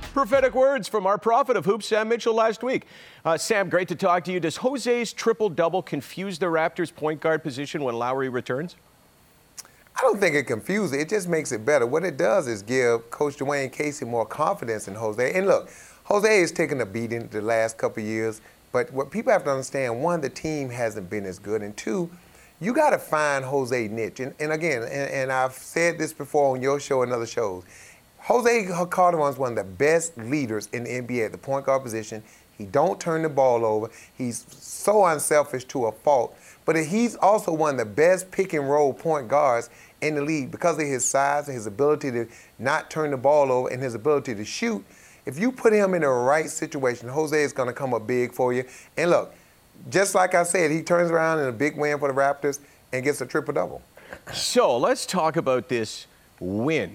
Prophetic words from our prophet of hoops, Sam Mitchell, last week. Sam, great to talk to you. Does Jose's triple-double confuse the Raptors' point guard position when Lowry returns? I don't think it confuses it. It just makes it better. What it does is give Coach Dwayne Casey more confidence in Jose. And look, Jose has taken a beating the last couple of years. But what people have to understand, one, the team hasn't been as good. And two, you got to find Jose niche. And again, and I've said this before on your show and other shows, Jose Calderon is one of the best leaders in the NBA at the point guard position. He don't turn the ball over. He's so unselfish to a fault. But he's also one of the best pick-and-roll point guards in the league because of his size and his ability to not turn the ball over and his ability to shoot. If you put him in the right situation, Jose is going to come up big for you. And look, just like I said, he turns around in a big win for the Raptors and gets a triple-double. So let's talk about this win.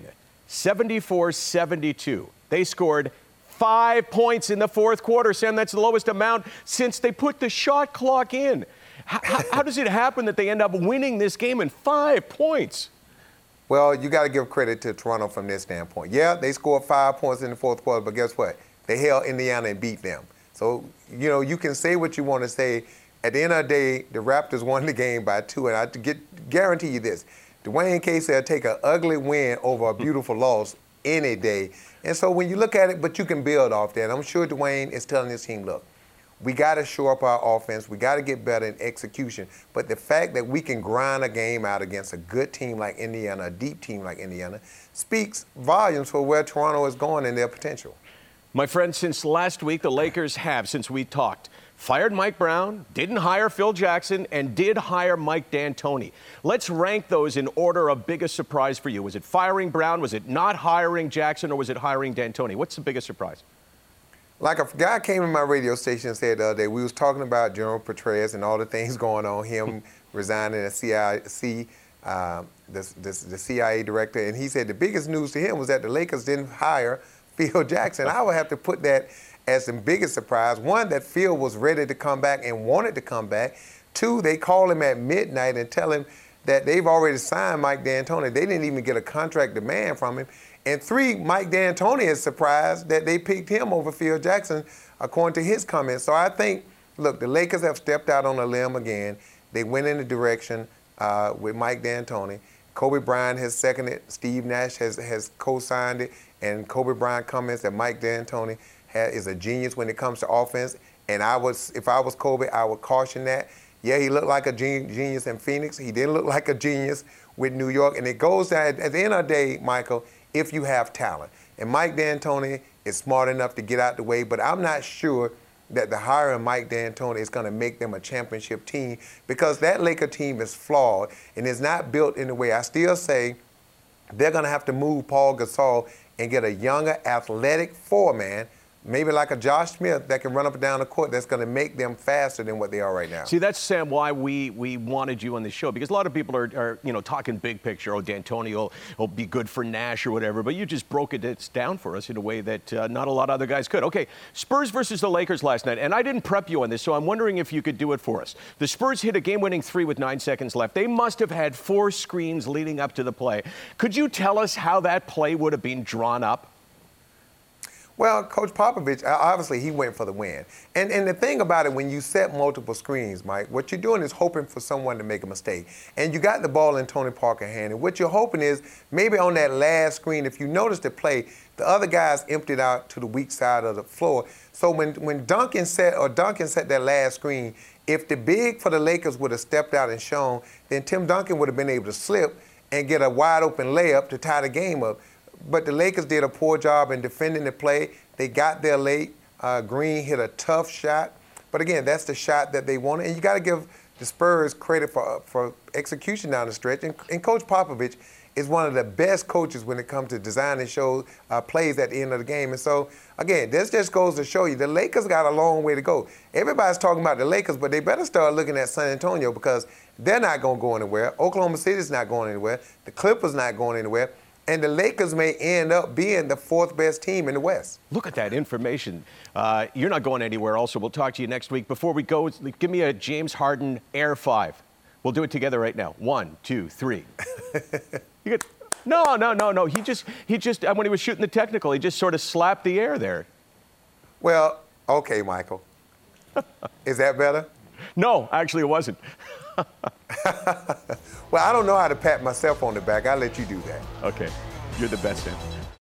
74-72. They scored 5 points in the fourth quarter. Sam, that's the lowest amount since they put the shot clock in. How does it happen that they end up winning this game in 5 points? Well, you got to give credit to Toronto from this standpoint. Yeah, they scored 5 points in the fourth quarter, but guess what? They held Indiana and beat them. So, you know, you can say what you want to say. At the end of the day, the Raptors won the game by 2, and I guarantee you this. Dwayne Casey will take an ugly win over a beautiful loss any day. And so when you look at it, but you can build off that. I'm sure Dwayne is telling his team, look, we got to shore up our offense. We got to get better in execution. But the fact that we can grind a game out against a good team like Indiana, a deep team like Indiana, speaks volumes for where Toronto is going and their potential. My friend, since last week, the Lakers have, since we talked, fired Mike Brown, didn't hire Phil Jackson, and did hire Mike D'Antoni. Let's rank those in order of biggest surprise for you. Was it firing Brown? Was it not hiring Jackson? Or was it hiring D'Antoni? What's the biggest surprise? Like a guy came in my radio station and said the other day, we was talking about General Petraeus and all the things going on, him resigning as the CIA director, and he said the biggest news to him was that the Lakers didn't hire Phil Jackson. I would have to put that as the biggest surprise. One, that Phil was ready to come back and wanted to come back. Two, they call him at midnight and tell him that they've already signed Mike D'Antoni. They didn't even get a contract demand from him. And three, Mike D'Antoni is surprised that they picked him over Phil Jackson, according to his comments. So I think, look, the Lakers have stepped out on a limb again. They went in the direction with Mike D'Antoni. Kobe Bryant has seconded. Steve Nash has co-signed it. And Kobe Bryant comments that Mike D'Antoni is a genius when it comes to offense. And if I was Kobe, I would caution that. Yeah, he looked like a genius in Phoenix. He didn't look like a genius with New York. And it goes down, at the end of the day, Michael, if you have talent. And Mike D'Antoni is smart enough to get out the way, but I'm not sure that the hiring of Mike D'Antoni is going to make them a championship team because that Laker team is flawed and is not built in the way. I still say they're going to have to move Paul Gasol and get a younger, athletic four-man, maybe like a Josh Smith that can run up and down the court that's going to make them faster than what they are right now. See, that's, Sam, why we wanted you on the show, because a lot of people are talking big picture. Oh, D'Antoni will be good for Nash or whatever, but you just broke it down for us in a way that not a lot of other guys could. Okay, Spurs versus the Lakers last night, and I didn't prep you on this, so I'm wondering if you could do it for us. The Spurs hit a game-winning 3 with 9 seconds left. They must have had 4 screens leading up to the play. Could you tell us how that play would have been drawn up? Well, Coach Popovich, obviously he went for the win. And the thing about it, when you set multiple screens, Mike, what you're doing is hoping for someone to make a mistake. And you got the ball in Tony Parker's hand. And what you're hoping is maybe on that last screen, if you notice the play, the other guys emptied out to the weak side of the floor. So when Duncan set that last screen, if the big for the Lakers would have stepped out and shown, then Tim Duncan would have been able to slip and get a wide open layup to tie the game up. But the Lakers did a poor job in defending the play. They got there late. Green hit a tough shot. But again, that's the shot that they wanted. And you got to give the Spurs credit for execution down the stretch. And Coach Popovich is one of the best coaches when it comes to designing plays at the end of the game. And so, again, this just goes to show you the Lakers got a long way to go. Everybody's talking about the Lakers, but they better start looking at San Antonio because they're not going to go anywhere. Oklahoma City's not going anywhere. The Clippers not going anywhere. And the Lakers may end up being the 4th best team in the West. Look at that information. You're not going anywhere also. We'll talk to you next week. Before we go, give me a James Harden Air 5. We'll do it together right now. 1, 2, 3. You good? No. He just when he was shooting the technical, he just sort of slapped the air there. Well, okay, Michael. Is that better? No, actually, it wasn't. Well, I don't know how to pat myself on the back. I'll let you do that. Okay, you're the best, Sam.